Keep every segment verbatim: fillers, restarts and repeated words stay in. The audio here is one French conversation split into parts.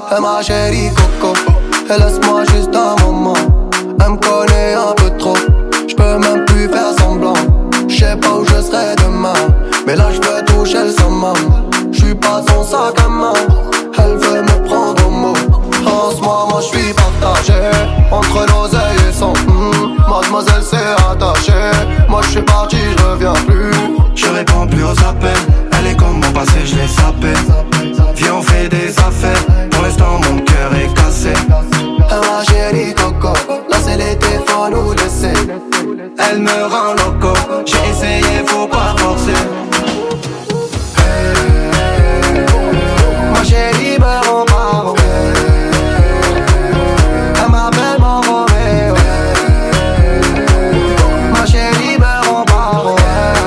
Elle ma chérie Coco, et laisse-moi juste un moment. Elle me connaît un peu trop, j'peux même plus faire semblant. J'sais pas où je serai demain, mais là j'veux toucher le summum. J'suis pas son sac à main, elle veut me prendre au mot. En ce moment j'suis partagé entre l'oseille et son mm. Mademoiselle s'est attachée, moi j'suis parti, j'reviens plus. Je réponds plus aux appels, elle est comme mon passé, je l'ai sapé. Viens on fait des affaires, pour l'instant mon cœur est cassé. Ma chérie Coco, là c'est l'été, faut nous laisser. Elle me rend loco, j'ai essayé, faut pas forcer. Ma chérie me rend paro, elle m'appelle mon Roméo. Ma chérie me rend paro,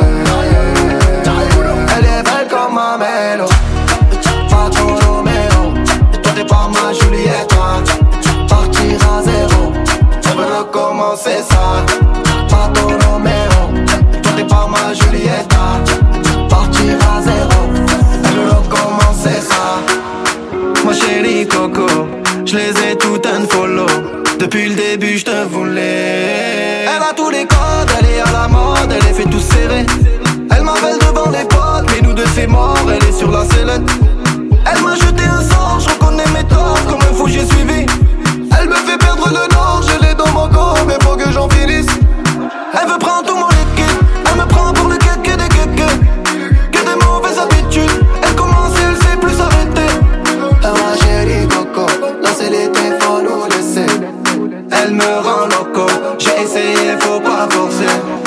elle est belle comme ma mélo. Pas ton Roméo, toi t'es pas ma Juliette. Partir à zéro, on veut recommencer ça. Pas ton Roméo, toi t'es pas ma Juliette. Partir à zéro, elle veut recommencer ça. Ma chérie Coco, je les ai toutes unfollow. Depuis le début je te voulais. Elle a tous les codes, elle est à la mode, elle est fait tout serré. Elle m'appelle devant les potes, mais nous deux c'est mort, elle est sur la sellette. Elle m'a jeté un sort, je reconnais mes torts, comme un fou j'ai suivi. Elle me fait perdre le nord, je l'ai dans mon corps, mais faut que j'en finisse. Elle veut prendre tout mon liquide, elle me prend pour le kéké des kékés. Que des mauvaises habitudes, elle commence et elle sait plus s'arrêter. Ah ma chérie Coco, là c'est l'été, faut nous laisser. Elle me rend loco, j'ai essayé, faut pas forcer.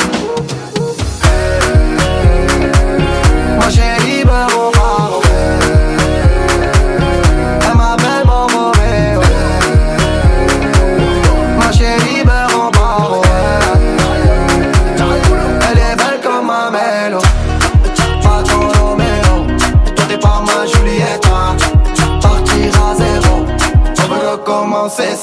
Ma chérie me rend paro, elle m'appelle mon Roméo. Ma chérie me rend paro, elle est belle comme ma mélo. Pas ton Roméo, toi t'es pas ma Juliette. Partir à zéro, on veut recommencer